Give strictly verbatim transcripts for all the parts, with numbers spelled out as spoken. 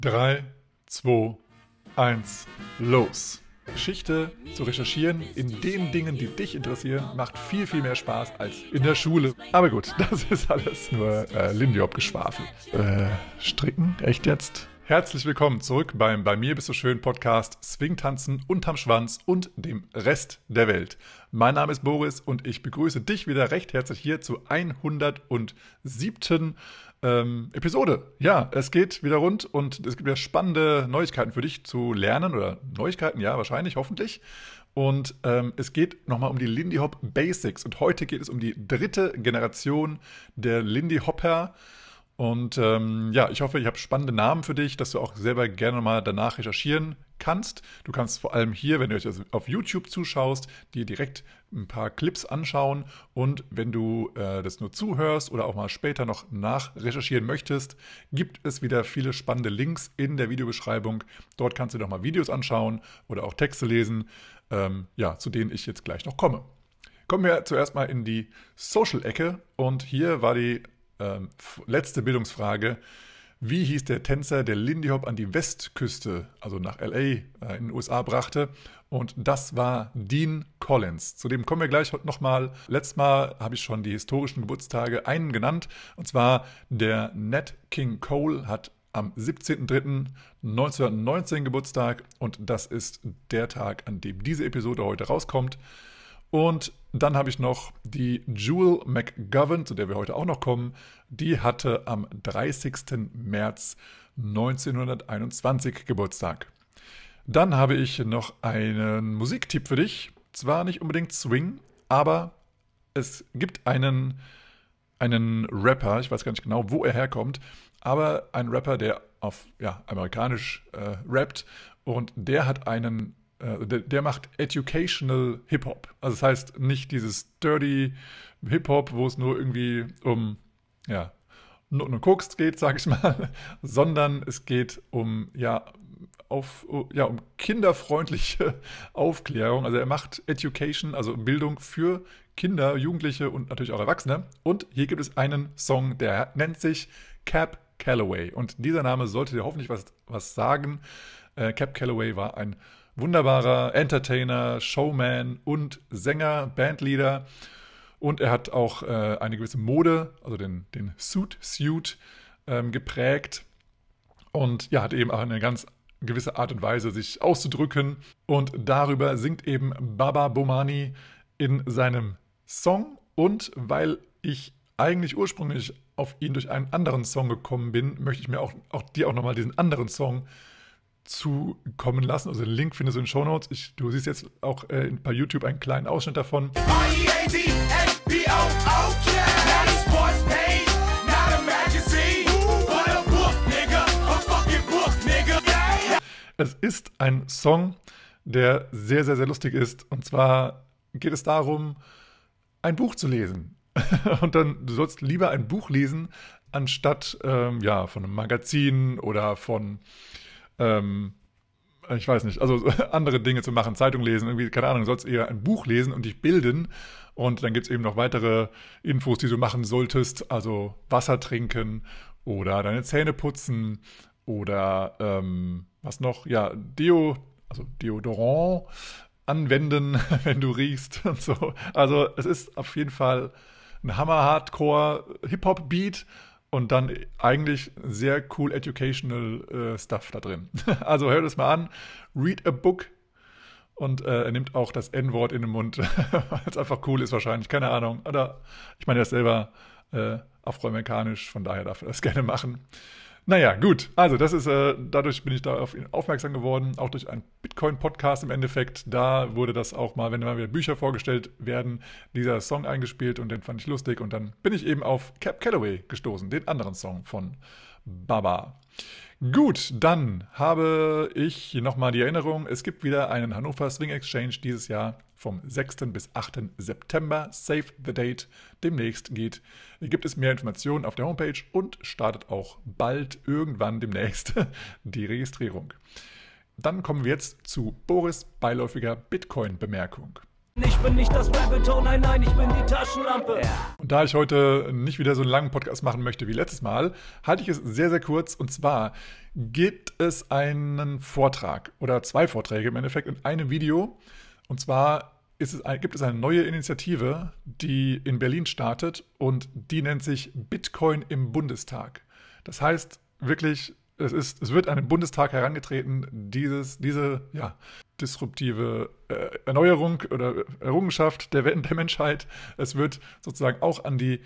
drei, zwei, eins, los. Geschichte zu recherchieren in den Dingen, die dich interessieren, macht viel, viel mehr Spaß als in der Schule. Aber gut, das ist alles nur äh, Lindy Hop-Geschwafel. Äh, stricken? Echt jetzt? Herzlich willkommen zurück beim Bei mir bist du schön Podcast Swingtanzen unterm Schwanz und dem Rest der Welt. Mein Name ist Boris und ich begrüße dich wieder recht herzlich hier zur hundertsiebten Ähm, Episode. Ja, es geht wieder rund und es gibt wieder spannende Neuigkeiten für dich zu lernen oder Neuigkeiten, ja, wahrscheinlich, hoffentlich. Und ähm, es geht nochmal um die Lindy Hop Basics und heute geht es um die dritte Generation der Lindy Hopper. Und ähm, ja, ich hoffe, ich habe spannende Namen für dich, dass du auch selber gerne mal danach recherchieren kannst. Du kannst vor allem hier, wenn du jetzt auf YouTube zuschaust, dir direkt ein paar Clips anschauen. Und wenn du äh, das nur zuhörst oder auch mal später noch nachrecherchieren möchtest, gibt es wieder viele spannende Links in der Videobeschreibung. Dort kannst du noch mal Videos anschauen oder auch Texte lesen, ähm, ja, zu denen ich jetzt gleich noch komme. Kommen wir zuerst mal in die Social-Ecke. Und hier war die Ähm, letzte Bildungsfrage. Wie hieß der Tänzer, der Lindy Hop an die Westküste, also nach L A äh, in den U S A brachte? Und das war Dean Collins. Zu dem kommen wir gleich nochmal. Letztes Mal habe ich schon die historischen Geburtstage einen genannt. Und zwar der Nat King Cole hat am siebzehnten dritten neunzehnhundertneunzehn Geburtstag. Und das ist der Tag, an dem diese Episode heute rauskommt. Und dann habe ich noch die Jewel McGovern, zu der wir heute auch noch kommen. Die hatte am dreißigsten März neunzehnhunderteinundzwanzig Geburtstag. Dann habe ich noch einen Musiktipp für dich. Zwar nicht unbedingt Swing, aber es gibt einen, einen Rapper, ich weiß gar nicht genau, wo er herkommt, aber ein Rapper, der auf ja, amerikanisch äh, rappt und der hat einen Der, der macht Educational Hip-Hop. Also das heißt nicht dieses Dirty Hip-Hop, wo es nur irgendwie um, ja, nur um Koks geht, sag ich mal, sondern es geht um, ja, auf, ja, um kinderfreundliche Aufklärung. Also er macht Education, also Bildung für Kinder, Jugendliche und natürlich auch Erwachsene. Und hier gibt es einen Song, der nennt sich Cab Calloway. Und dieser Name sollte dir hoffentlich was, was sagen. Äh, Cab Calloway war ein wunderbarer Entertainer, Showman und Sänger, Bandleader. Und er hat auch äh, eine gewisse Mode, also den, den Suit-Suit, ähm, geprägt. Und ja, hat eben auch eine ganz gewisse Art und Weise, sich auszudrücken. Und darüber singt eben Baba Bomani in seinem Song. Und weil ich eigentlich ursprünglich auf ihn durch einen anderen Song gekommen bin, möchte ich mir auch, auch dir auch nochmal diesen anderen Song zukommen lassen. Also den Link findest du in den Shownotes. Ich, du siehst jetzt auch äh, bei YouTube einen kleinen Ausschnitt davon. Es ist ein Song, der sehr, sehr, sehr lustig ist. Und zwar geht es darum, ein Buch zu lesen. Und dann, du sollst lieber ein Buch lesen, anstatt ähm, ja, von einem Magazin oder von Ähm, ich weiß nicht, also andere Dinge zu machen, Zeitung lesen, irgendwie, keine Ahnung, du sollst eher ein Buch lesen und dich bilden. Und dann gibt es eben noch weitere Infos, die du machen solltest, also Wasser trinken oder deine Zähne putzen oder ähm, was noch, ja, Deo, also Deodorant anwenden, wenn du riechst und so. Also es ist auf jeden Fall ein Hammer-Hardcore-Hip-Hop-Beat. Und dann eigentlich sehr cool educational äh, Stuff da drin. Also hör das mal an, read a book. Und äh, er nimmt auch das N-Wort in den Mund, weil es einfach cool ist wahrscheinlich, keine Ahnung. Oder ich meine, er ist selber äh, afroamerikanisch, von daher darf er das gerne machen. Naja, gut, also das ist, äh, dadurch bin ich da auf ihn aufmerksam geworden, auch durch einen Bitcoin-Podcast im Endeffekt. Da wurde das auch mal, wenn mal wieder Bücher vorgestellt werden, dieser Song eingespielt und den fand ich lustig. Und dann bin ich eben auf Cab Calloway gestoßen, den anderen Song von Baba. Gut, dann habe ich nochmal die Erinnerung, es gibt wieder einen Hannover Swing Exchange dieses Jahr vom sechsten bis achten September. Save the date. Demnächst geht, gibt es mehr Informationen auf der Homepage und startet auch bald irgendwann demnächst die Registrierung. Dann kommen wir jetzt zu Boris' beiläufiger Bitcoin-Bemerkung. Ich bin nicht das Rabbit Hole, nein, nein, ich bin die Taschenlampe. Ja. Und da ich heute nicht wieder so einen langen Podcast machen möchte wie letztes Mal, halte ich es sehr, sehr kurz. Und zwar gibt es einen Vortrag oder zwei Vorträge im Endeffekt in einem Video. Und zwar ist es, gibt es eine neue Initiative, die in Berlin startet und die nennt sich Bitcoin im Bundestag. Das heißt wirklich, es, ist, es wird an den Bundestag herangetreten, dieses, diese ja, disruptive äh, Erneuerung oder Errungenschaft der, der Menschheit. Es wird sozusagen auch an die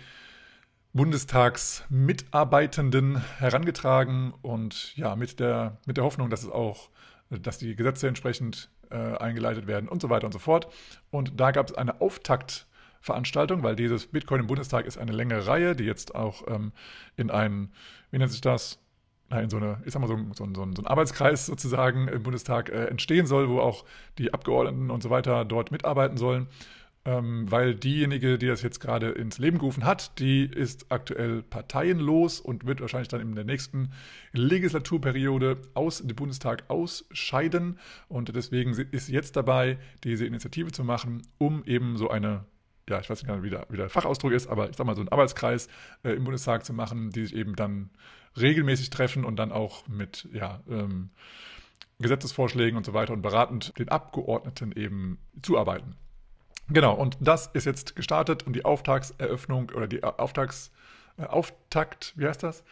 Bundestagsmitarbeitenden herangetragen und ja, mit der, mit der Hoffnung, dass es auch, dass die Gesetze entsprechend äh, eingeleitet werden und so weiter und so fort. Und da gab es eine Auftaktveranstaltung, weil dieses Bitcoin im Bundestag ist eine längere Reihe, die jetzt auch ähm, in einen, wie nennt sich das? in so eine, ich sag mal, so, so, so, so ein Arbeitskreis sozusagen im Bundestag äh, entstehen soll, wo auch die Abgeordneten und so weiter dort mitarbeiten sollen. Ähm, weil diejenige, die das jetzt gerade ins Leben gerufen hat, die ist aktuell parteienlos und wird wahrscheinlich dann in der nächsten Legislaturperiode aus dem Bundestag ausscheiden. Und deswegen ist sie jetzt dabei, diese Initiative zu machen, um eben so eine, ja, ich weiß nicht, wie der, wie der Fachausdruck ist, aber ich sag mal, so einen Arbeitskreis äh, im Bundestag zu machen, die sich eben dann regelmäßig treffen und dann auch mit ja, ähm, Gesetzesvorschlägen und so weiter und beratend den Abgeordneten eben zuarbeiten. Genau, und das ist jetzt gestartet und die Auftaktseröffnung oder die Auftakts, äh, Auftakt, wie heißt das?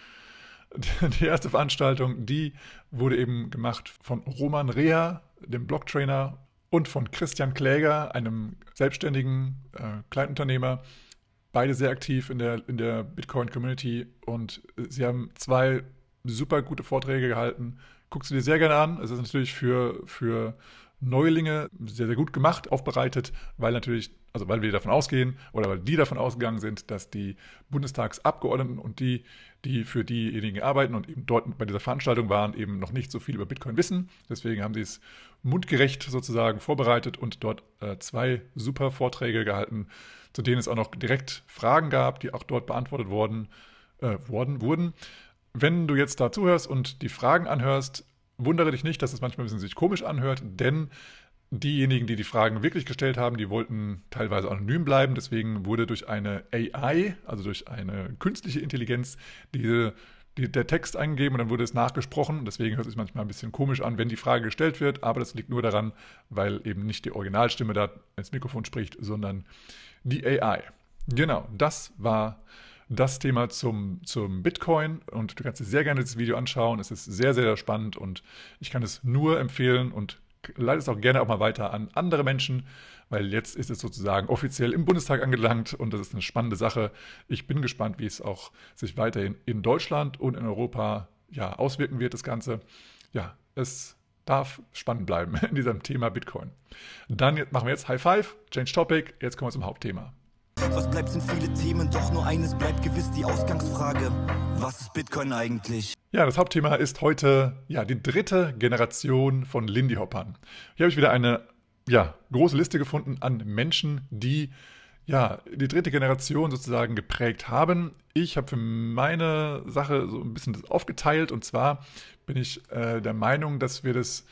Die erste Veranstaltung, die wurde eben gemacht von Roman Rea, dem Blocktrainer, und von Christian Kläger, einem selbstständigen äh, Kleinunternehmer. Beide sehr aktiv in der, in der Bitcoin-Community und sie haben zwei super gute Vorträge gehalten. Guckst du dir sehr gerne an. Es ist natürlich für, für Neulinge sehr, sehr gut gemacht, aufbereitet, weil natürlich, also weil wir davon ausgehen oder weil die davon ausgegangen sind, dass die Bundestagsabgeordneten und die, die für diejenigen arbeiten und eben dort bei dieser Veranstaltung waren, eben noch nicht so viel über Bitcoin wissen. Deswegen haben sie es mundgerecht sozusagen vorbereitet und dort äh, zwei super Vorträge gehalten, zu denen es auch noch direkt Fragen gab, die auch dort beantwortet worden, äh, worden wurden. Wenn du jetzt da zuhörst und die Fragen anhörst, wundere dich nicht, dass es manchmal ein bisschen sich komisch anhört, denn diejenigen, die die Fragen wirklich gestellt haben, die wollten teilweise anonym bleiben. Deswegen wurde durch eine A I, also durch eine künstliche Intelligenz, diese, die, der Text eingegeben und dann wurde es nachgesprochen. Deswegen hört es sich manchmal ein bisschen komisch an, wenn die Frage gestellt wird. Aber das liegt nur daran, weil eben nicht die Originalstimme da ins Mikrofon spricht, sondern die A I. Genau, das war das Thema zum, zum Bitcoin und du kannst dir sehr gerne das Video anschauen. Es ist sehr, sehr spannend und ich kann es nur empfehlen und leite es auch gerne auch mal weiter an andere Menschen, weil jetzt ist es sozusagen offiziell im Bundestag angelangt und das ist eine spannende Sache. Ich bin gespannt, wie es auch sich weiterhin in Deutschland und in Europa ja, auswirken wird, das Ganze. Ja, es darf spannend bleiben in diesem Thema Bitcoin. Dann machen wir jetzt High Five, Change Topic, jetzt kommen wir zum Hauptthema. Was bleibt, sind viele Themen, doch nur eines bleibt gewiss, die Ausgangsfrage. Was ist Bitcoin eigentlich? Ja, das Hauptthema ist heute ja, die dritte Generation von Lindy Hoppern. Hier habe ich wieder eine ja, große Liste gefunden an Menschen, die ja, die dritte Generation sozusagen geprägt haben. Ich habe für meine Sache so ein bisschen das aufgeteilt und zwar bin ich äh, der Meinung, dass wir das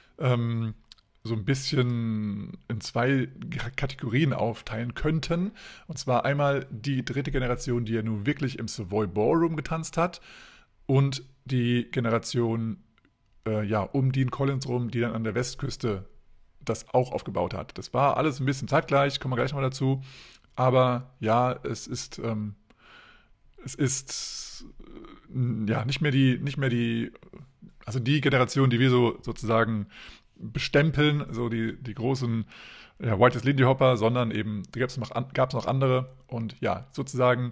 ähm, so ein bisschen in zwei Kategorien aufteilen könnten. Und zwar einmal die dritte Generation, die ja nun wirklich im Savoy Ballroom getanzt hat und die Generation äh, ja, um Dean Collins rum, die dann an der Westküste das auch aufgebaut hat. Das war alles ein bisschen zeitgleich, kommen wir gleich noch dazu. Aber ja, es ist, ähm, es ist äh, ja nicht mehr die, nicht mehr die, also die Generation, die wir so sozusagen bestempeln, so die, die großen ja, Whitest Lindy Hopper, sondern eben, da gab es noch, gab's noch andere. Und ja, sozusagen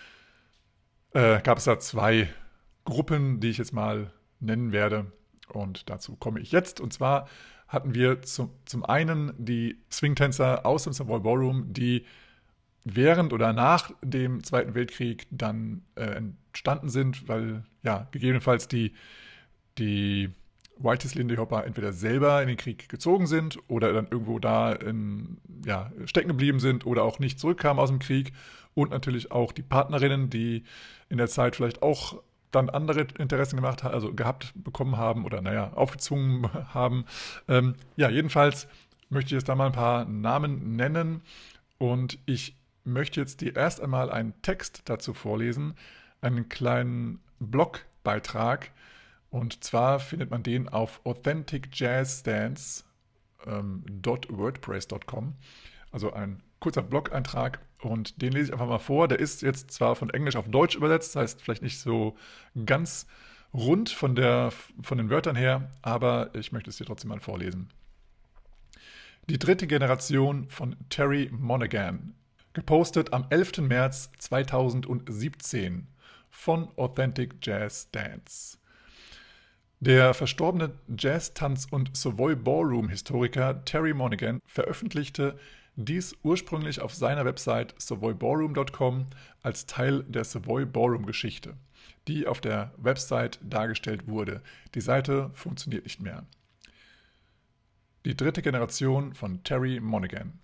äh, gab es da zwei Gruppen, die ich jetzt mal nennen werde. Und dazu komme ich jetzt. Und zwar hatten wir zum, zum einen die Swingtänzer aus dem Savoy Ballroom, die während oder nach dem Zweiten Weltkrieg dann äh, entstanden sind, weil ja gegebenenfalls die, die Whitest Lindy Hopper entweder selber in den Krieg gezogen sind oder dann irgendwo da in, ja, stecken geblieben sind oder auch nicht zurückkamen aus dem Krieg. Und natürlich auch die Partnerinnen, die in der Zeit vielleicht auch dann andere Interessen gemacht haben, also gehabt bekommen haben oder naja, aufgezwungen haben. Ähm, ja, jedenfalls möchte ich jetzt da mal ein paar Namen nennen und ich möchte jetzt dir erst einmal einen Text dazu vorlesen, einen kleinen Blogbeitrag, und zwar findet man den auf authentic jazz stands dot wordpress dot com, also ein kurzer Blog-Eintrag, und den lese ich einfach mal vor. Der ist jetzt zwar von Englisch auf Deutsch übersetzt, das heißt vielleicht nicht so ganz rund von, der, von den Wörtern her, aber ich möchte es dir trotzdem mal vorlesen. Die dritte Generation von Terry Monaghan, gepostet am elften März zweitausendsiebzehn von Authentic Jazz Dance. Der verstorbene Jazz-Tanz- und Savoy Ballroom-Historiker Terry Monaghan veröffentlichte dies ursprünglich auf seiner Website savoy ballroom dot com als Teil der Savoy Ballroom-Geschichte, die auf der Website dargestellt wurde. Die Seite funktioniert nicht mehr. Die dritte Generation von Terry Monaghan.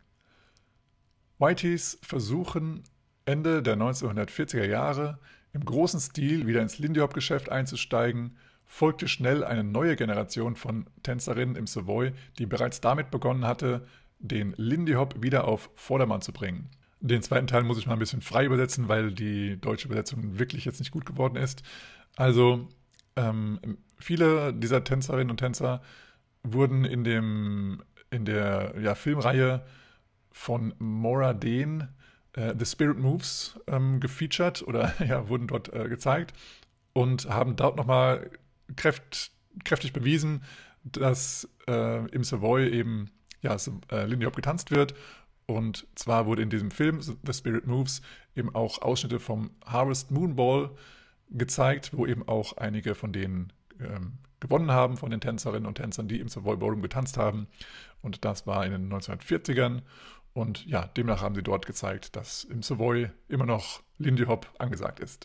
Whiteys versuchen Ende der neunzehnhundertvierziger Jahre im großen Stil wieder ins Lindy-Hop-Geschäft einzusteigen, folgte schnell eine neue Generation von Tänzerinnen im Savoy, die bereits damit begonnen hatte, den Lindy-Hop wieder auf Vordermann zu bringen. Den zweiten Teil muss ich mal ein bisschen frei übersetzen, weil die deutsche Übersetzung wirklich jetzt nicht gut geworden ist. Also ähm, viele dieser Tänzerinnen und Tänzer wurden in, dem, in der ja, Filmreihe von Maura Dehn, äh, The Spirit Moves, ähm, gefeatured oder ja, wurden dort äh, gezeigt und haben dort nochmal kräft, kräftig bewiesen, dass äh, im Savoy eben ja, äh, Lindy Hop getanzt wird. Und zwar wurde in diesem Film The Spirit Moves eben auch Ausschnitte vom Harvest Moon Ball gezeigt, wo eben auch einige von denen ähm, gewonnen haben, von den Tänzerinnen und Tänzern, die im Savoy Ballroom getanzt haben. Und das war in den neunzehnhundertvierzigern. Und ja, demnach haben sie dort gezeigt, dass im Savoy immer noch Lindy Hop angesagt ist.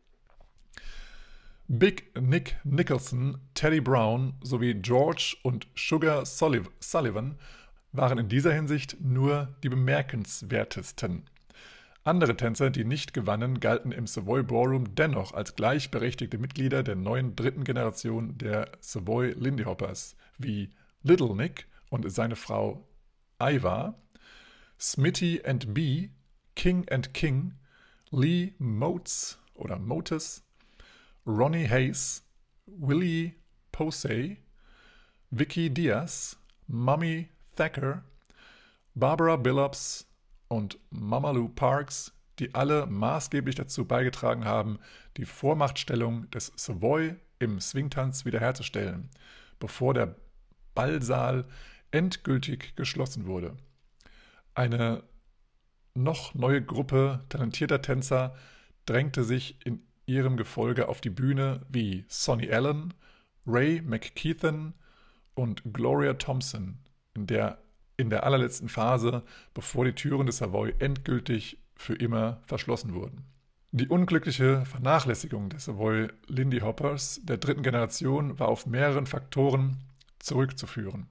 Big Nick Nicholson, Teddy Brown sowie George und Sugar Sullivan waren in dieser Hinsicht nur die bemerkenswertesten. Andere Tänzer, die nicht gewannen, galten im Savoy Ballroom dennoch als gleichberechtigte Mitglieder der neuen dritten Generation der Savoy Lindy Hoppers, wie Little Nick und seine Frau Iva, Smitty and B, King and King, Lee Motes oder Motes, Ronnie Hayes, Willie Posey, Vicky Diaz, Mummy Thacker, Barbara Billups und Mamalu Parks, die alle maßgeblich dazu beigetragen haben, die Vormachtstellung des Savoy im Swingtanz wiederherzustellen, bevor der Ballsaal endgültig geschlossen wurde. Eine noch neue Gruppe talentierter Tänzer drängte sich in ihrem Gefolge auf die Bühne, wie Sonny Allen, Ray McKeithen und Gloria Thompson, in der, in der allerletzten Phase, bevor die Türen des Savoy endgültig für immer verschlossen wurden. Die unglückliche Vernachlässigung des Savoy Lindy Hoppers der dritten Generation war auf mehreren Faktoren zurückzuführen.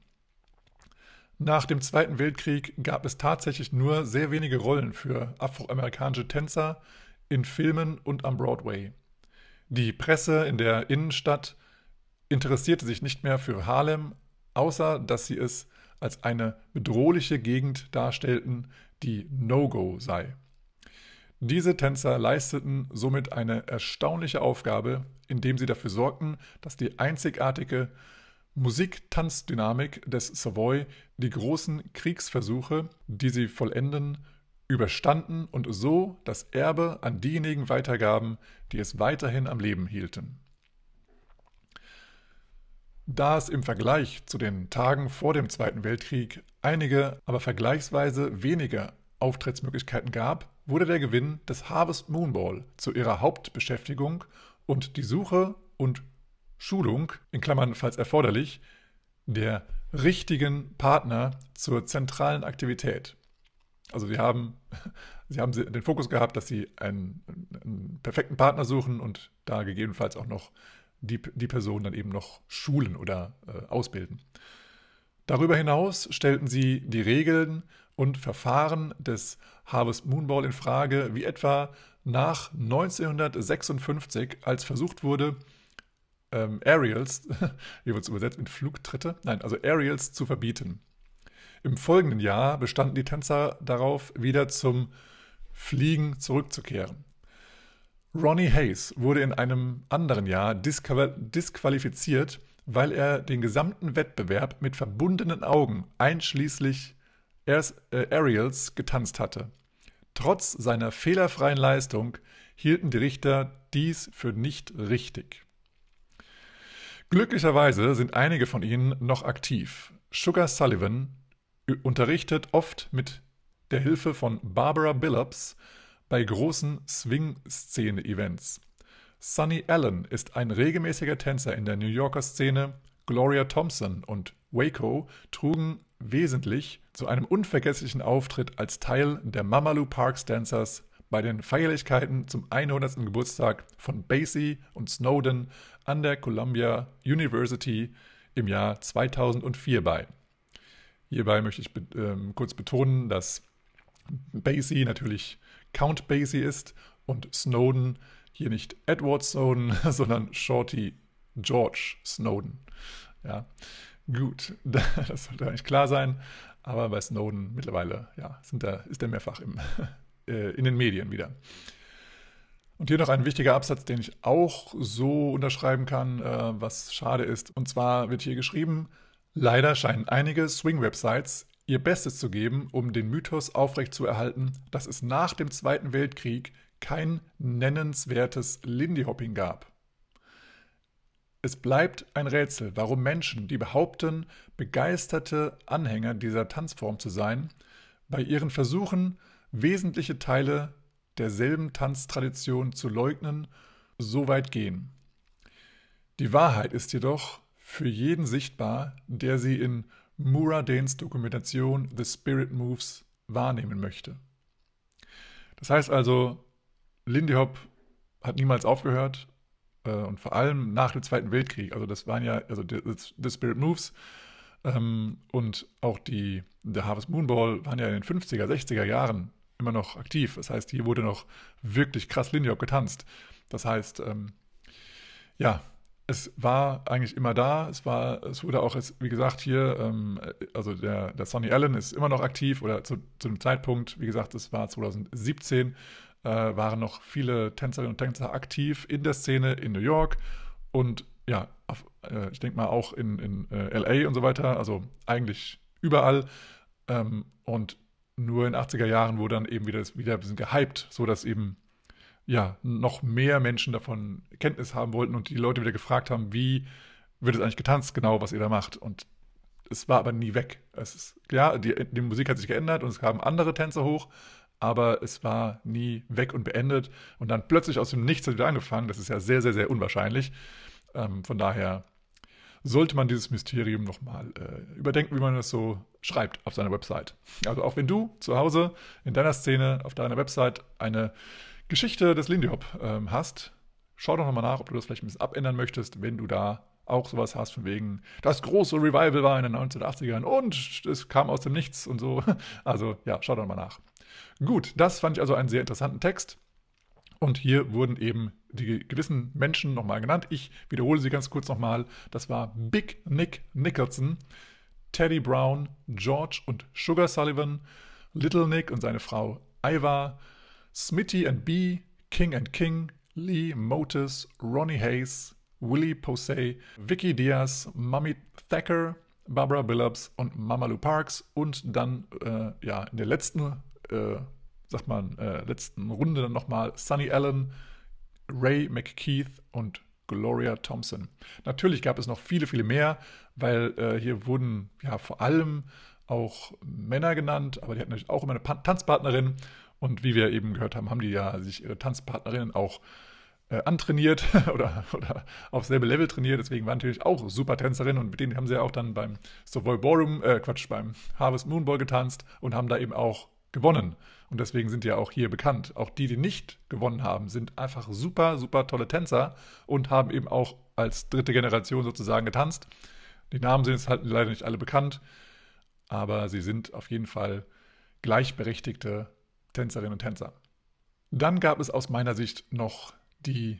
Nach dem Zweiten Weltkrieg gab es tatsächlich nur sehr wenige Rollen für afroamerikanische Tänzer in Filmen und am Broadway. Die Presse in der Innenstadt interessierte sich nicht mehr für Harlem, außer dass sie es als eine bedrohliche Gegend darstellten, die No-Go sei. Diese Tänzer leisteten somit eine erstaunliche Aufgabe, indem sie dafür sorgten, dass die einzigartige Musik-Tanz-Dynamik des Savoy die großen Kriegsversuche, die sie vollenden, überstanden und so das Erbe an diejenigen weitergaben, die es weiterhin am Leben hielten. Da es im Vergleich zu den Tagen vor dem Zweiten Weltkrieg einige, aber vergleichsweise weniger Auftrittsmöglichkeiten gab, wurde der Gewinn des Harvest Moon Ball zu ihrer Hauptbeschäftigung und die Suche und Schulung, in Klammern falls erforderlich, der richtigen Partner zur zentralen Aktivität. Also sie haben, sie haben den Fokus gehabt, dass sie einen, einen perfekten Partner suchen und da gegebenenfalls auch noch die, die Person dann eben noch schulen oder äh, ausbilden. Darüber hinaus stellten sie die Regeln und Verfahren des Harvest Moon Ball in Frage, wie etwa nach neunzehnhundertsechsundfünfzig, als versucht wurde, ähm, Aerials, wie wird es übersetzt, mit Flugtritte? Nein, also Aerials zu verbieten. Im folgenden Jahr bestanden die Tänzer darauf, wieder zum Fliegen zurückzukehren. Ronnie Hayes wurde in einem anderen Jahr disqual- disqualifiziert, weil er den gesamten Wettbewerb mit verbundenen Augen, einschließlich Aerials, getanzt hatte. Trotz seiner fehlerfreien Leistung hielten die Richter dies für nicht richtig. Glücklicherweise sind einige von ihnen noch aktiv. Sugar Sullivan unterrichtet oft mit der Hilfe von Barbara Billups bei großen Swing-Szene-Events. Sonny Allen ist ein regelmäßiger Tänzer in der New Yorker Szene. Gloria Thompson und Waco trugen wesentlich zu einem unvergesslichen Auftritt als Teil der Mamalu Parks Dancers bei den Feierlichkeiten zum hundertsten Geburtstag von Basie und Snowden an der Columbia University im Jahr zweitausendvier bei. Hierbei möchte ich be- ähm, kurz betonen, dass Basie natürlich Count Basie ist und Snowden hier nicht Edward Snowden, sondern Shorty George Snowden. Ja, gut, das sollte eigentlich klar sein, aber bei Snowden mittlerweile ja, sind da, ist er mehrfach im, äh, in den Medien wieder. Und hier noch ein wichtiger Absatz, den ich auch so unterschreiben kann, äh, was schade ist. Und zwar wird hier geschrieben, leider scheinen einige Swing-Websites ihr Bestes zu geben, um den Mythos aufrechtzuerhalten, dass es nach dem Zweiten Weltkrieg kein nennenswertes Lindy-Hopping gab. Es bleibt ein Rätsel, warum Menschen, die behaupten, begeisterte Anhänger dieser Tanzform zu sein, bei ihren Versuchen, wesentliche Teile derselben Tanztradition zu leugnen, so weit gehen. Die Wahrheit ist jedoch für jeden sichtbar, der sie in Muradanes Dokumentation The Spirit Moves wahrnehmen möchte. Das heißt also, Lindy Hop hat niemals aufgehört äh, und vor allem nach dem Zweiten Weltkrieg. Also das waren ja, also The, The Spirit Moves ähm, und auch die der Harvest Moonball waren ja in den fünfziger, sechziger Jahren immer noch aktiv. Das heißt, hier wurde noch wirklich krass Lindy Hop getanzt. Das heißt, ähm, ja, es war eigentlich immer da. Es war, es wurde auch, wie gesagt, hier, ähm, also der, der Sonny Allen ist immer noch aktiv oder zu, zu dem Zeitpunkt, wie gesagt, es war zweitausendsiebzehn, äh, waren noch viele Tänzerinnen und Tänzer aktiv in der Szene in New York und ja, auf, äh, ich denke mal auch in, in äh, L A und so weiter, also eigentlich überall. Ähm, und nur in den achtziger Jahren wurde dann eben wieder, wieder ein bisschen gehypt, sodass eben ja, noch mehr Menschen davon Kenntnis haben wollten und die Leute wieder gefragt haben, wie wird es eigentlich getanzt, genau, was ihr da macht. Und es war aber nie weg. Es ist, ja, die, die Musik hat sich geändert und es kamen andere Tänze hoch, aber es war nie weg und beendet. Und dann plötzlich aus dem Nichts hat wieder angefangen. Das ist ja sehr, sehr, sehr unwahrscheinlich. Ähm, von daher sollte man dieses Mysterium nochmal äh, überdenken, wie man das so schreibt auf seiner Website. Also auch wenn du zu Hause in deiner Szene auf deiner Website eine Geschichte des Lindy Hop ähm, hast, schau doch nochmal nach, ob du das vielleicht ein bisschen abändern möchtest, wenn du da auch sowas hast, von wegen, das große Revival war in den neunzehnhundertachtzigern und es kam aus dem Nichts und so. Also ja, schau doch mal nach. Gut, das fand ich also einen sehr interessanten Text. Und hier wurden eben die gewissen Menschen nochmal genannt. Ich wiederhole sie ganz kurz nochmal. Das war Big Nick Nicholson, Teddy Brown, George und Sugar Sullivan, Little Nick und seine Frau Iva, Smitty and B, King and King, Lee Motis, Ronnie Hayes, Willie Posey, Vicky Diaz, Mummy Thacker, Barbara Billups und Mamalu Parks und dann äh, ja in der letzten, äh, sagt man, äh, letzten Runde dann nochmal Sonny Allen, Ray McKeith und Gloria Thompson. Natürlich gab es noch viele, viele mehr, weil äh, hier wurden ja vor allem auch Männer genannt, aber die hatten natürlich auch immer eine pa- Tanzpartnerin. Und wie wir eben gehört haben, haben die ja sich ihre Tanzpartnerinnen auch äh, antrainiert oder, oder auf selbe Level trainiert. Deswegen waren natürlich auch super Tänzerinnen und mit denen haben sie ja auch dann beim Savoy Ballroom, äh, Quatsch, beim Harvest Moonball getanzt und haben da eben auch gewonnen. Und deswegen sind die ja auch hier bekannt. Auch die, die nicht gewonnen haben, sind einfach super, super tolle Tänzer und haben eben auch als dritte Generation sozusagen getanzt. Die Namen sind jetzt halt leider nicht alle bekannt, aber sie sind auf jeden Fall gleichberechtigte Tänzerinnen und Tänzer. Dann gab es aus meiner Sicht noch die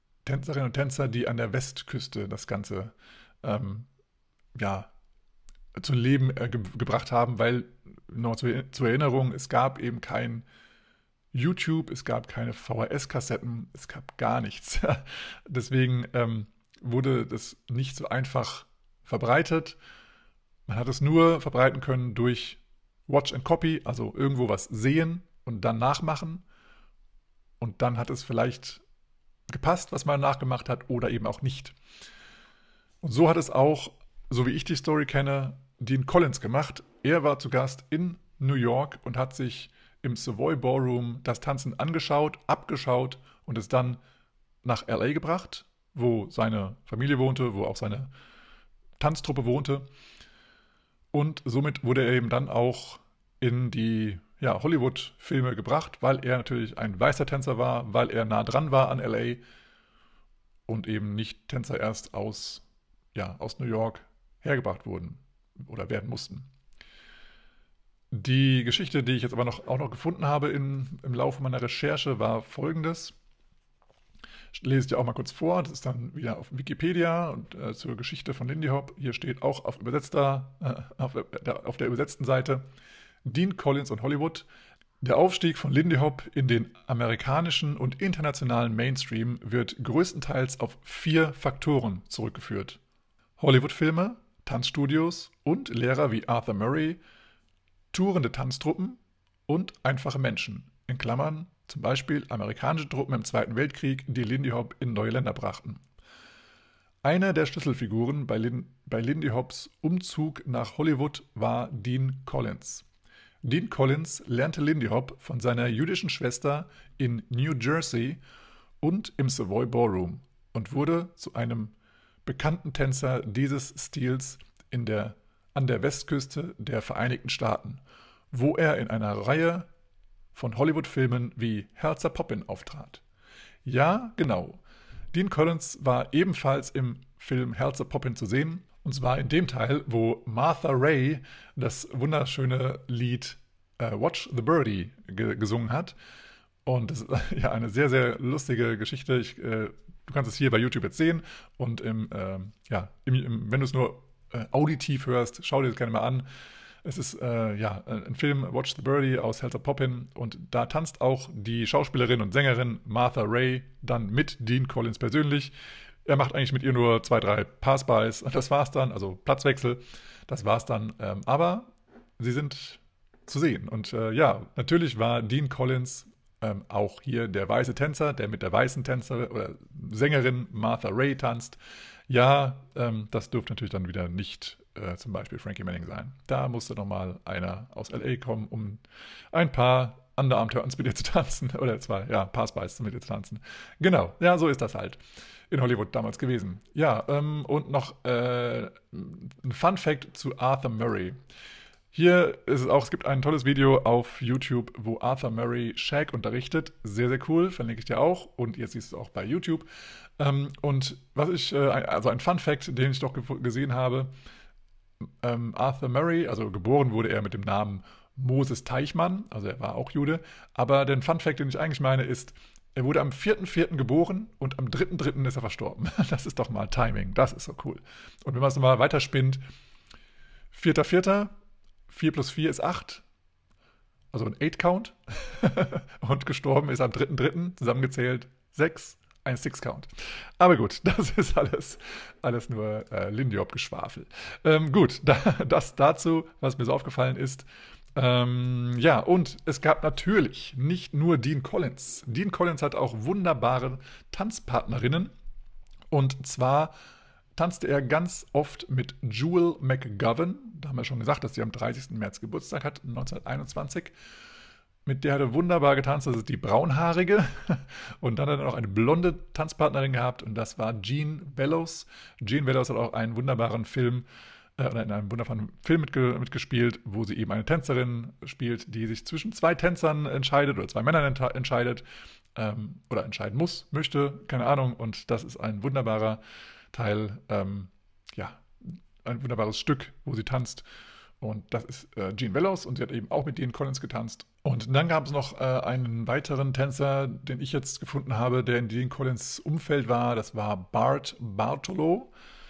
Tänzerinnen und Tänzer, die an der Westküste das Ganze ähm, ja, zu Leben äh, ge gebracht haben, weil, noch zu, zur Erinnerung, es gab eben kein YouTube, es gab keine V H S-Kassetten, es gab gar nichts. Deswegen ähm, wurde das nicht so einfach verbreitet. Man hat es nur verbreiten können durch Watch and Copy, also irgendwo was sehen und dann nachmachen. Und dann hat es vielleicht gepasst, was man nachgemacht hat, oder eben auch nicht. Und so hat es auch, so wie ich die Story kenne, Dean Collins gemacht. Er war zu Gast in New York und hat sich im Savoy Ballroom das Tanzen angeschaut, abgeschaut und es dann nach L A gebracht, wo seine Familie wohnte, wo auch seine Tanztruppe wohnte. Und somit wurde er eben dann auch in die ja, Hollywood-Filme gebracht, weil er natürlich ein weißer Tänzer war, weil er nah dran war an L A und eben nicht Tänzer erst aus, ja, aus New York hergebracht wurden oder werden mussten. Die Geschichte, die ich jetzt aber noch, auch noch gefunden habe in, im Laufe meiner Recherche, war folgendes. Ich lese ich dir auch mal kurz vor. Das ist dann wieder auf Wikipedia und äh, zur Geschichte von Lindy Hop. Hier steht auch auf, übersetzter, äh, auf, der, auf der übersetzten Seite Dean Collins und Hollywood. Der Aufstieg von Lindy Hop in den amerikanischen und internationalen Mainstream wird größtenteils auf vier Faktoren zurückgeführt. Hollywood-Filme, Tanzstudios und Lehrer wie Arthur Murray, tourende Tanztruppen und einfache Menschen, in Klammern zum Beispiel amerikanische Truppen im Zweiten Weltkrieg, die Lindy Hop in neue Länder brachten. Eine der Schlüsselfiguren bei, Lin bei Lindy Hops Umzug nach Hollywood war Dean Collins. Dean Collins lernte Lindy Hop von seiner jüdischen Schwester in New Jersey und im Savoy Ballroom und wurde zu einem bekannten Tänzer dieses Stils in der, an der Westküste der Vereinigten Staaten, wo er in einer Reihe von Hollywood-Filmen wie Helter Poppin auftrat. Ja, genau. Dean Collins war ebenfalls im Film Helter Poppin zu sehen, und zwar in dem Teil, wo Martha Ray das wunderschöne Lied äh, Watch the Birdie ge gesungen hat. Und das ist ja eine sehr, sehr lustige Geschichte. Ich, äh, du kannst es hier bei YouTube jetzt sehen. Und im, äh, ja, im, im, wenn du es nur äh, auditiv hörst, schau dir das gerne mal an. Es ist äh, ja, ein Film, Watch the Birdie aus Helter Poppin. Und da tanzt auch die Schauspielerin und Sängerin Martha Ray dann mit Dean Collins persönlich. Er macht eigentlich mit ihr nur zwei, drei Pass-Bys. Das war's dann, also Platzwechsel. Das war's dann. Ähm, aber sie sind zu sehen. Und äh, ja, natürlich war Dean Collins ähm, auch hier der weiße Tänzer, der mit der weißen Tänzer oder Sängerin Martha Ray tanzt. Ja, ähm, das dürfte natürlich dann wieder nicht äh, zum Beispiel Frankie Manning sein. Da musste nochmal einer aus L A kommen, um ein paar Underarm-Turns mit ihr zu tanzen. Oder zwei, ja, Pass-Bys mit ihr zu tanzen. Genau, ja, so ist das halt in Hollywood damals gewesen. Ja, ähm, und noch äh, ein Fun-Fact zu Arthur Murray. Hier ist es auch, es gibt ein tolles Video auf YouTube, wo Arthur Murray Shaq unterrichtet. Sehr, sehr cool, verlinke ich dir auch. Und jetzt siehst du es auch bei YouTube. Ähm, und was ich, äh, also ein Fun-Fact, den ich doch gesehen habe, ähm, Arthur Murray, also geboren wurde er mit dem Namen Moses Teichmann, also er war auch Jude. Aber der Fun-Fact, den ich eigentlich meine, ist, er wurde am vierten vierten geboren und am dritten dritten ist er verstorben. Das ist doch mal Timing, das ist so cool. Und wenn man es nochmal weiterspinnt, vierter vierter vier plus vier ist acht, also ein acht-Count. Und gestorben ist am dritten dritten zusammengezählt sechs, ein Six-Count. Aber gut, das ist alles, alles nur äh, Lindy Hop-Geschwafel. Ähm, gut, da, das dazu, was mir so aufgefallen ist. Ähm, ja, und es gab natürlich nicht nur Dean Collins. Dean Collins hat auch wunderbare Tanzpartnerinnen. Und zwar tanzte er ganz oft mit Jewel McGovern. Da haben wir schon gesagt, dass sie am dreißigsten März Geburtstag hat, neunzehnhunderteinundzwanzig. Mit der hat er wunderbar getanzt. Das ist die braunhaarige. Und dann hat er noch eine blonde Tanzpartnerin gehabt. Und das war Jean Bellows. Jean Bellows hat auch einen wunderbaren Film äh, oder in einem wunderbaren Film mitge mitgespielt, wo sie eben eine Tänzerin spielt, die sich zwischen zwei Tänzern entscheidet oder zwei Männern ent entscheidet ähm, oder entscheiden muss, möchte, keine Ahnung. Und das ist ein wunderbarer Teil, ähm, ja, ein wunderbares Stück, wo sie tanzt. Und das ist äh, Jean Bellows und sie hat eben auch mit Dean Collins getanzt. Und dann gab es noch äh, einen weiteren Tänzer, den ich jetzt gefunden habe, der in Dean Collins Umfeld war. Das war Bart Bartolo.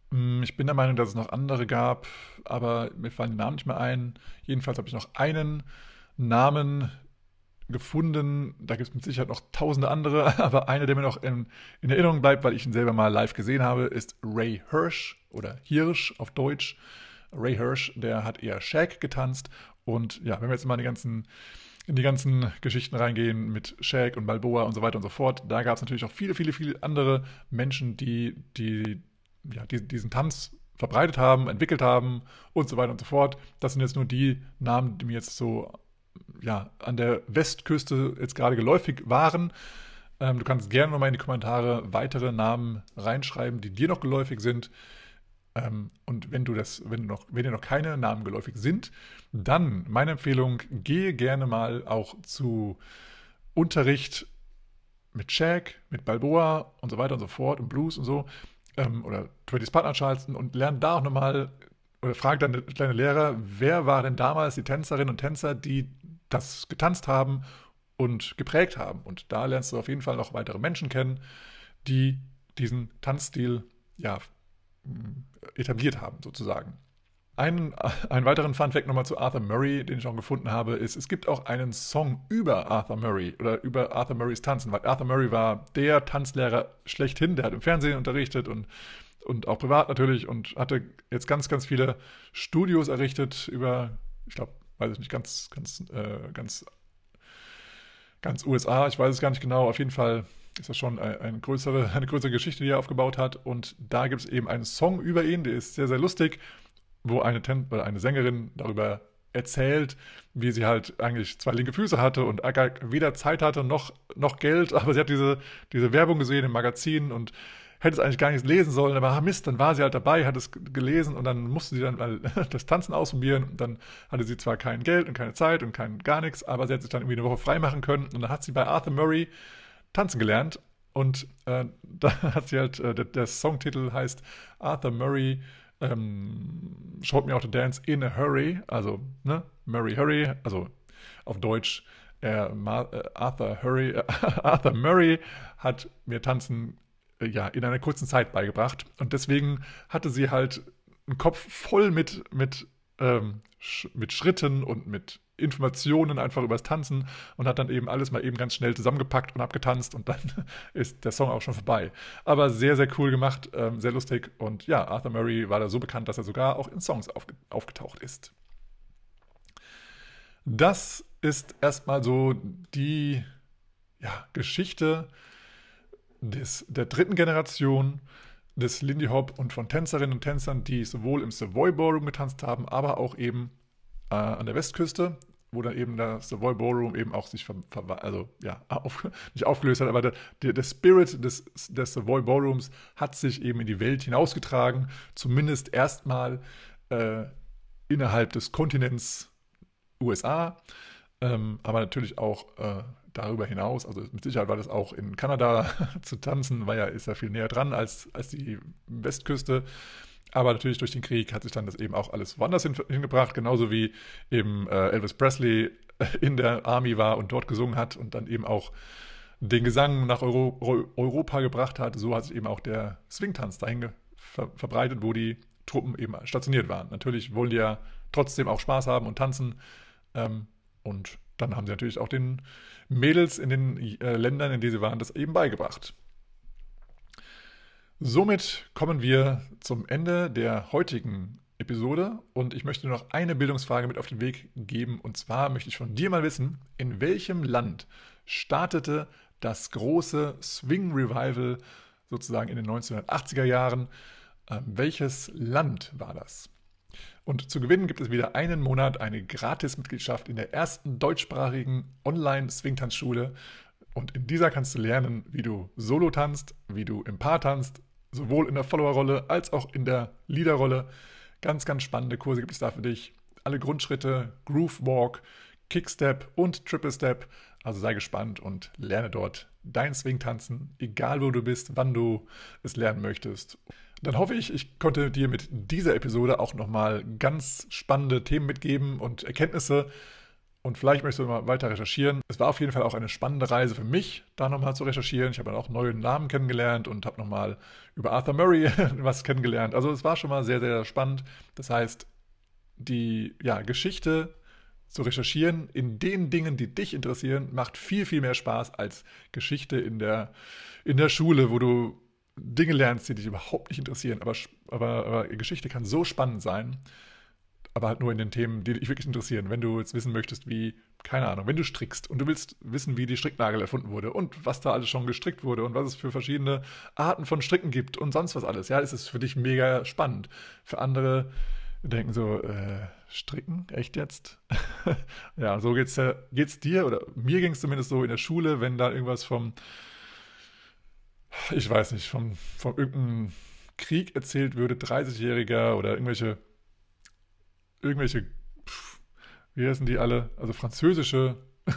Mm, Ich bin der Meinung, dass es noch andere gab, aber mir fallen die Namen nicht mehr ein. Jedenfalls habe ich noch einen Namen gefunden. Da gibt es mit Sicherheit noch tausende andere, aber einer, der mir noch in, in Erinnerung bleibt, weil ich ihn selber mal live gesehen habe, ist Ray Hirsch oder Hirsch auf Deutsch. Ray Hirsch, der hat eher Shag getanzt. Und ja, wenn wir jetzt mal in die ganzen, in die ganzen Geschichten reingehen mit Shag und Balboa und so weiter und so fort, da gab es natürlich auch viele, viele, viele andere Menschen, die, die, ja, die diesen Tanz verbreitet haben, entwickelt haben und so weiter und so fort. Das sind jetzt nur die Namen, die mir jetzt so ja, an der Westküste jetzt gerade geläufig waren. Ähm, du kannst gerne nochmal in die Kommentare weitere Namen reinschreiben, die dir noch geläufig sind. Ähm, und wenn du das, wenn du noch, wenn dir noch keine Namen geläufig sind, dann meine Empfehlung, gehe gerne mal auch zu Unterricht mit Shaq, mit Balboa und so weiter und so fort und Blues und so. Ähm, oder zwanzig Partner Charleston und lerne da auch nochmal oder frag deine kleine Lehrer, wer waren denn damals die Tänzerinnen und Tänzer, die das getanzt haben und geprägt haben. Und da lernst du auf jeden Fall noch weitere Menschen kennen, die diesen Tanzstil ja, etabliert haben, sozusagen. Einen, einen weiteren Funfact nochmal zu Arthur Murray, den ich auch gefunden habe, ist, es gibt auch einen Song über Arthur Murray oder über Arthur Murrays Tanzen, weil Arthur Murray war der Tanzlehrer schlechthin, der hat im Fernsehen unterrichtet und, und auch privat natürlich und hatte jetzt ganz, ganz viele Studios errichtet über, ich glaube, weiß ich nicht, ganz, ganz, äh, ganz, ganz U S A, ich weiß es gar nicht genau, auf jeden Fall ist das schon eine, eine, größere, eine größere Geschichte, die er aufgebaut hat und da gibt es eben einen Song über ihn, der ist sehr, sehr lustig, wo eine, Ten oder eine Sängerin darüber erzählt, wie sie halt eigentlich zwei linke Füße hatte und weder Zeit hatte noch, noch Geld, aber sie hat diese, diese Werbung gesehen im Magazin und hätte es eigentlich gar nicht lesen sollen, aber ah Mist, dann war sie halt dabei, hat es gelesen und dann musste sie dann mal das Tanzen ausprobieren und dann hatte sie zwar kein Geld und keine Zeit und kein gar nichts, aber sie hat sich dann irgendwie eine Woche frei machen können und dann hat sie bei Arthur Murray tanzen gelernt und äh, da hat sie halt, äh, der, der Songtitel heißt Arthur Murray ähm, Showed Me How to Dance in a Hurry, also ne, Murray Hurry, also auf Deutsch äh, Arthur, Hurry, äh, Arthur Murray hat mir Tanzen äh, ja, in einer kurzen Zeit beigebracht und deswegen hatte sie halt einen Kopf voll mit, mit, ähm, sch mit Schritten und mit Informationen einfach übers Tanzen und hat dann eben alles mal eben ganz schnell zusammengepackt und abgetanzt und dann ist der Song auch schon vorbei. Aber sehr, sehr cool gemacht, ähm, sehr lustig und ja, Arthur Murray war da so bekannt, dass er sogar auch in Songs aufge aufgetaucht ist. Das ist erstmal so die ja, Geschichte des, der dritten Generation des Lindy Hop und von Tänzerinnen und Tänzern, die sowohl im Savoy Ballroom getanzt haben, aber auch eben äh, an der Westküste, wo dann eben der Savoy Ballroom eben auch sich ver, ver, also, ja, auf, nicht aufgelöst hat, aber der, der, der Spirit des, des Savoy Ballrooms hat sich eben in die Welt hinausgetragen, zumindest erstmal äh, innerhalb des Kontinents U S A, ähm, aber natürlich auch äh, darüber hinaus, also mit Sicherheit war das auch in Kanada zu tanzen, weil ja ist ja viel näher dran als, als die Westküste. Aber natürlich durch den Krieg hat sich dann das eben auch alles woanders hin, hingebracht, genauso wie eben äh, Elvis Presley in der Army war und dort gesungen hat und dann eben auch den Gesang nach Euro, Europa gebracht hat. So hat sich eben auch der Swingtanz dahin ver verbreitet, wo die Truppen eben stationiert waren. Natürlich wollen die ja trotzdem auch Spaß haben und tanzen. Ähm, und dann haben sie natürlich auch den Mädels in den äh, Ländern, in denen sie waren, das eben beigebracht. Somit kommen wir zum Ende der heutigen Episode und ich möchte noch eine Bildungsfrage mit auf den Weg geben und zwar möchte ich von dir mal wissen, in welchem Land startete das große Swing Revival sozusagen in den neunzehnhundertachtziger Jahren? Äh, welches Land war das? Und zu gewinnen gibt es wieder einen Monat eine Gratis-Mitgliedschaft in der ersten deutschsprachigen Online-Swing-Tanzschule. Und in dieser kannst du lernen, wie du solo tanzt, wie du im Paar tanzt, sowohl in der Follower-Rolle als auch in der Leader-Rolle. Ganz, ganz spannende Kurse gibt es da für dich. Alle Grundschritte, Groove Walk, Kickstep und Triple Step. Also sei gespannt und lerne dort dein Swing-Tanzen, egal wo du bist, wann du es lernen möchtest. Dann hoffe ich, ich konnte dir mit dieser Episode auch nochmal ganz spannende Themen mitgeben und Erkenntnisse. Und vielleicht möchtest du mal weiter recherchieren. Es war auf jeden Fall auch eine spannende Reise für mich, da nochmal zu recherchieren. Ich habe dann auch neue Namen kennengelernt und habe nochmal über Arthur Murray was kennengelernt. Also es war schon mal sehr, sehr spannend. Das heißt, die ja, Geschichte zu recherchieren in den Dingen, die dich interessieren, macht viel, viel mehr Spaß als Geschichte in der, in der Schule, wo du Dinge lernst, die dich überhaupt nicht interessieren. Aber, aber, aber Geschichte kann so spannend sein, aber halt nur in den Themen, die dich wirklich interessieren. Wenn du jetzt wissen möchtest, wie, keine Ahnung, wenn du strickst und du willst wissen, wie die Stricknadel erfunden wurde und was da alles schon gestrickt wurde und was es für verschiedene Arten von Stricken gibt und sonst was alles, ja, ist es für dich mega spannend. Für andere denken so, äh, stricken? Echt jetzt? Ja, so geht's, äh, geht's dir oder mir ging es zumindest so in der Schule, wenn da irgendwas vom, ich weiß nicht, vom, vom irgendeinem Krieg erzählt würde, dreißigjähriger oder irgendwelche irgendwelche, pff, wie heißen die alle? Also französische,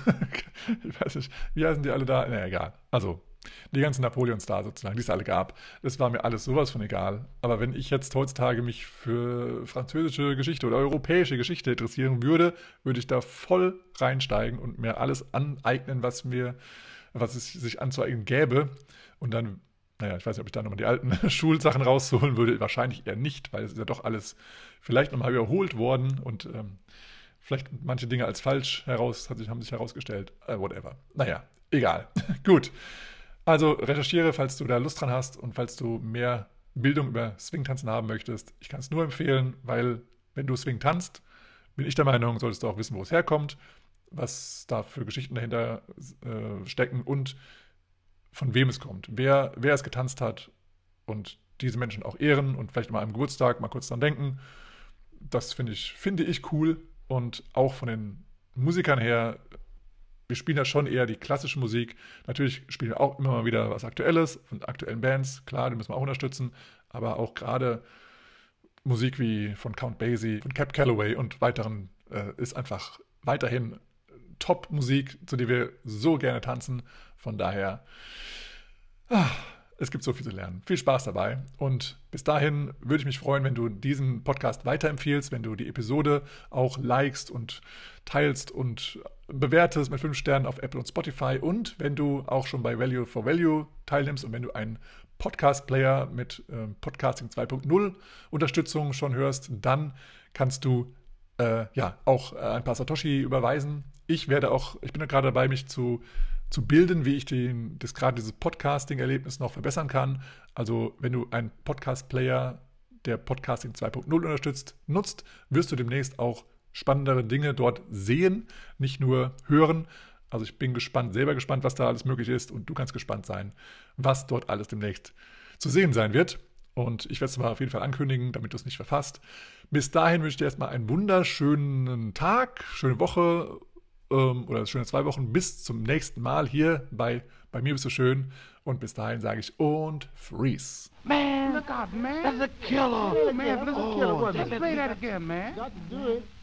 ich weiß nicht, wie heißen die alle da? Na egal. Also, die ganzen Napoleons da sozusagen, die es alle gab. Das war mir alles sowas von egal. Aber wenn ich jetzt heutzutage mich für französische Geschichte oder europäische Geschichte interessieren würde, würde ich da voll reinsteigen und mir alles aneignen, was mir, was es sich anzueignen gäbe. Und dann, naja, ich weiß nicht, ob ich da nochmal die alten Schulsachen rausholen würde. Wahrscheinlich eher nicht, weil es ist ja doch alles vielleicht nochmal überholt worden und ähm, vielleicht manche Dinge als falsch heraus, hat sich, haben sich herausgestellt. Äh, whatever. Naja, egal. Gut. Also recherchiere, falls du da Lust dran hast und falls du mehr Bildung über Swing-Tanzen haben möchtest. Ich kann es nur empfehlen, weil wenn du Swing tanzt, bin ich der Meinung, solltest du auch wissen, wo es herkommt, was da für Geschichten dahinter äh, stecken und von wem es kommt, wer, wer es getanzt hat und diese Menschen auch ehren und vielleicht mal am Geburtstag mal kurz dran denken. Das finde ich, finde ich cool und auch von den Musikern her, wir spielen ja schon eher die klassische Musik. Natürlich spielen wir auch immer mal wieder was Aktuelles von aktuellen Bands, klar, die müssen wir auch unterstützen, aber auch gerade Musik wie von Count Basie, von Cab Calloway und weiteren äh, ist einfach weiterhin Top-Musik, zu der wir so gerne tanzen. Von daher, ah, es gibt so viel zu lernen. Viel Spaß dabei. Und bis dahin würde ich mich freuen, wenn du diesen Podcast weiterempfiehlst, wenn du die Episode auch likest und teilst und bewertest mit fünf Sternen auf Apple und Spotify und wenn du auch schon bei Value for Value teilnimmst und wenn du einen Podcast-Player mit äh, Podcasting zwei Punkt null Unterstützung schon hörst, dann kannst du äh, ja auch äh, ein paar Satoshi überweisen. Ich werde auch, ich bin ja gerade dabei, mich zu zu bilden, wie ich den, das gerade dieses Podcasting-Erlebnis noch verbessern kann. Also wenn du einen Podcast-Player, der Podcasting zwei Punkt null unterstützt, nutzt, wirst du demnächst auch spannendere Dinge dort sehen, nicht nur hören. Also ich bin gespannt, selber gespannt, was da alles möglich ist und du kannst gespannt sein, was dort alles demnächst zu sehen sein wird. Und ich werde es mal auf jeden Fall ankündigen, damit du es nicht verpasst. Bis dahin wünsche ich dir erstmal einen wunderschönen Tag, schöne Woche oder schöne zwei Wochen bis zum nächsten Mal hier bei Bei mir bist du schön und bis dahin sage ich und freeze. Man, look out, man. That's a killer. Oh, man, that's a killer. Oh, let's play that again, man. Got to do it.